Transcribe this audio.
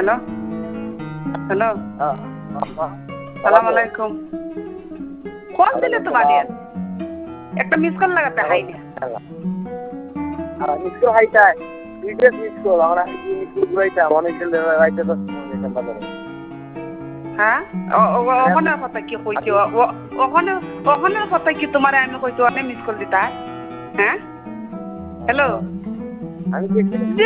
hello hello সালাম আলাইকুম phone দিলে তো বাড়ি একটা মিস কল লাগাতে হাই না মিস কল হাইটা বিদেশ মিস কল আমরা মিস কল রাইতা অনেক রাইতা তো বাজারে হ্যাঁ ওখানের কথা কি কইছি ওখানের কথা কি তোমার আমি কইছি অনেক মিস কল দিতা হ্যাঁ হ্যালো আমি